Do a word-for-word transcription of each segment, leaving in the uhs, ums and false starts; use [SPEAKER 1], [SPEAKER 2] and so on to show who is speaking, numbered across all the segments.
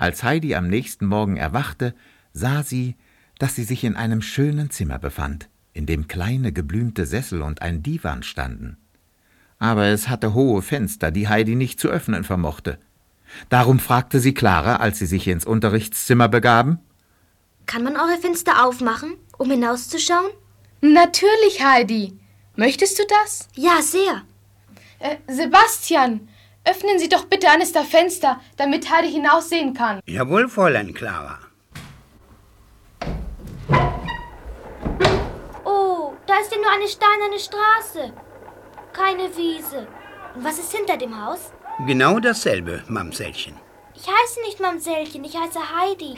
[SPEAKER 1] Als Heidi am nächsten Morgen erwachte, sah sie, dass sie sich in einem schönen Zimmer befand, in dem kleine geblümte Sessel und ein Divan standen. Aber es hatte hohe Fenster, die Heidi nicht zu öffnen vermochte. Darum fragte sie Klara, als sie sich ins Unterrichtszimmer begaben:
[SPEAKER 2] Kann man eure Fenster aufmachen, um hinauszuschauen?
[SPEAKER 3] Natürlich, Heidi. Möchtest du das?
[SPEAKER 2] Ja, sehr.
[SPEAKER 3] Äh, Sebastian, öffnen Sie doch bitte eines der Fenster, damit Heidi hinaussehen kann.
[SPEAKER 4] Jawohl, Fräulein Klara.
[SPEAKER 2] Oh, da ist ja nur eine steinerne Straße. Keine Wiese. Und was ist hinter dem Haus?
[SPEAKER 4] Genau dasselbe, Mamsellchen.
[SPEAKER 2] Ich heiße nicht Mamsellchen, ich heiße Heidi.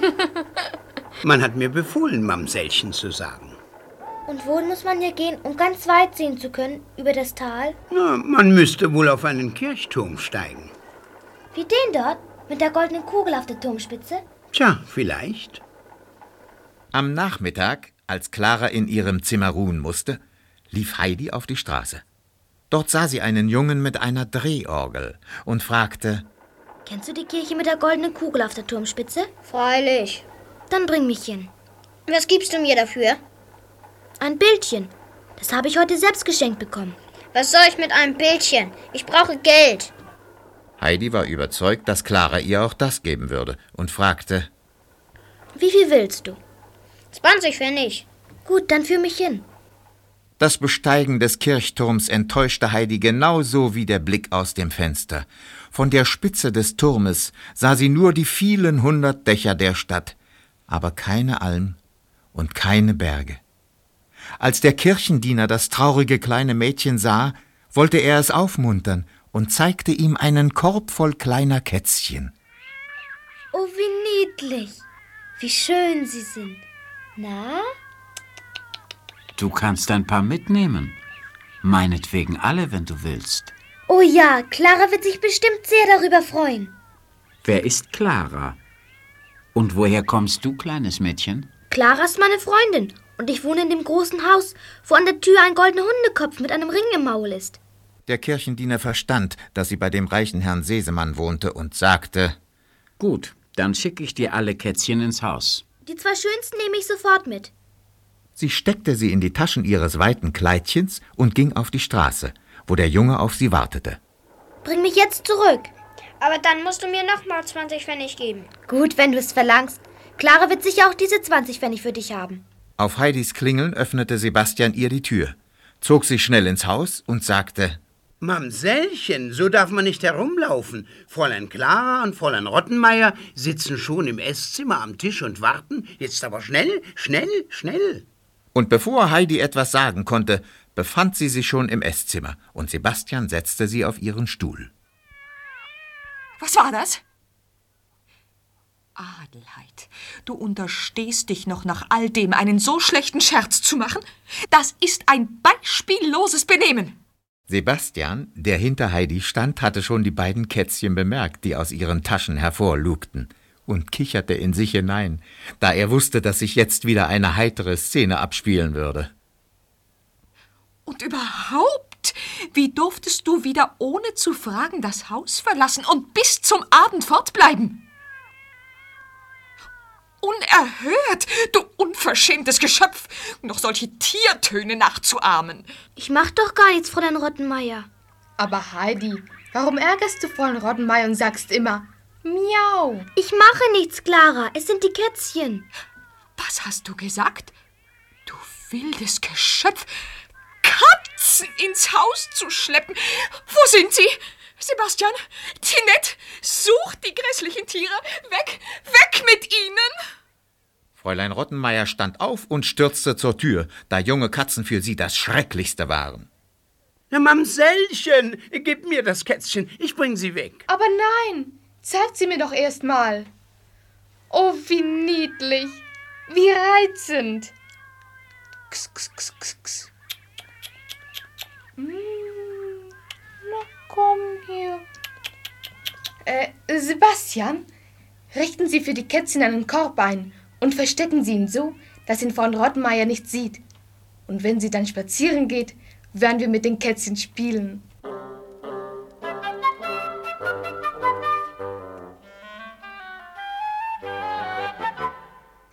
[SPEAKER 4] Man hat mir befohlen, Mamsellchen zu sagen.
[SPEAKER 2] Und wohin muss man hier gehen, um ganz weit sehen zu können, über das Tal?
[SPEAKER 4] Na, man müsste wohl auf einen Kirchturm steigen.
[SPEAKER 2] Wie den dort, mit der goldenen Kugel auf der Turmspitze?
[SPEAKER 4] Tja, vielleicht.
[SPEAKER 1] Am Nachmittag, als Klara in ihrem Zimmer ruhen musste, lief Heidi auf die Straße. Dort sah sie einen Jungen mit einer Drehorgel und fragte:
[SPEAKER 2] Kennst du die Kirche mit der goldenen Kugel auf der Turmspitze?
[SPEAKER 5] Freilich.
[SPEAKER 2] Dann bring mich hin.
[SPEAKER 5] Was gibst du mir dafür?
[SPEAKER 2] Ein Bildchen. Das habe ich heute selbst geschenkt bekommen.
[SPEAKER 5] Was soll ich mit einem Bildchen? Ich brauche Geld.
[SPEAKER 1] Heidi war überzeugt, dass Klara ihr auch das geben würde und fragte:
[SPEAKER 2] Wie viel willst du?
[SPEAKER 5] zwanzig Pfennig.
[SPEAKER 2] Gut, dann führ mich hin.
[SPEAKER 1] Das Besteigen des Kirchturms enttäuschte Heidi genauso wie der Blick aus dem Fenster. Von der Spitze des Turmes sah sie nur die vielen hundert Dächer der Stadt, aber keine Alm und keine Berge. Als der Kirchendiener das traurige kleine Mädchen sah, wollte er es aufmuntern und zeigte ihm einen Korb voll kleiner Kätzchen.
[SPEAKER 2] Oh, wie niedlich. Wie schön sie sind. Na?
[SPEAKER 6] Du kannst ein paar mitnehmen. Meinetwegen alle, wenn du willst.
[SPEAKER 2] Oh ja, Klara wird sich bestimmt sehr darüber freuen.
[SPEAKER 6] Wer ist Klara? Und woher kommst du, kleines Mädchen?
[SPEAKER 2] Klara ist meine Freundin und ich wohne in dem großen Haus, wo an der Tür ein goldener Hundekopf mit einem Ring im Maul ist.
[SPEAKER 1] Der Kirchendiener verstand, dass sie bei dem reichen Herrn Sesemann wohnte und sagte:
[SPEAKER 6] Gut, dann schicke ich dir alle Kätzchen ins Haus.
[SPEAKER 2] Die zwei schönsten nehme ich sofort mit.
[SPEAKER 1] Sie steckte sie in die Taschen ihres weiten Kleidchens und ging auf die Straße, wo der Junge auf sie wartete.
[SPEAKER 2] Bring mich jetzt zurück.
[SPEAKER 5] Aber dann musst du mir nochmal zwanzig Pfennig geben.
[SPEAKER 2] Gut, wenn du es verlangst. Klara wird sicher auch diese zwanzig Pfennig für dich haben.
[SPEAKER 1] Auf Heidis Klingeln öffnete Sebastian ihr die Tür, zog sie schnell ins Haus und sagte:
[SPEAKER 4] Mamsellchen, so darf man nicht herumlaufen. Fräulein Klara und Fräulein Rottenmeier sitzen schon im Esszimmer am Tisch und warten. Jetzt aber schnell, schnell, schnell.
[SPEAKER 1] Und bevor Heidi etwas sagen konnte, befand sie sich schon im Esszimmer und Sebastian setzte sie auf ihren Stuhl.
[SPEAKER 7] Was war das? Adelheid, du unterstehst dich noch nach all dem, einen so schlechten Scherz zu machen? Das ist ein beispielloses Benehmen.
[SPEAKER 1] Sebastian, der hinter Heidi stand, hatte schon die beiden Kätzchen bemerkt, die aus ihren Taschen hervorlugten, und kicherte in sich hinein, da er wusste, dass sich jetzt wieder eine heitere Szene abspielen würde.
[SPEAKER 7] Und überhaupt, wie durftest du wieder ohne zu fragen das Haus verlassen und bis zum Abend fortbleiben? Unerhört, du unverschämtes Geschöpf, noch solche Tiertöne nachzuahmen.
[SPEAKER 2] Ich mach doch gar nichts, Fräulein Rottenmeier.
[SPEAKER 3] Aber Heidi, warum ärgerst du Fräulein Rottenmeier und sagst immer Miau?
[SPEAKER 2] Ich mache nichts, Klara. Es sind die Kätzchen.
[SPEAKER 7] Was hast du gesagt? Du wildes Geschöpf, Katzen ins Haus zu schleppen. Wo sind sie? Sebastian, Tinette, such die grässlichen Tiere. Weg, weg mit ihnen!
[SPEAKER 1] Fräulein Rottenmeier stand auf und stürzte zur Tür, da junge Katzen für sie das Schrecklichste waren.
[SPEAKER 4] Na, Mamsellchen, gib mir das Kätzchen, ich bring sie weg.
[SPEAKER 3] Aber nein, zeigt sie mir doch erst mal. Oh, wie niedlich, wie reizend. Kss, kss, kss, kss, kss. Mm, na komm hier. Äh, Sebastian, richten Sie für die Kätzchen einen Korb ein und verstecken Sie ihn so, dass ihn Frau Rottenmeier nicht sieht. Und wenn sie dann spazieren geht, werden wir mit den Kätzchen spielen.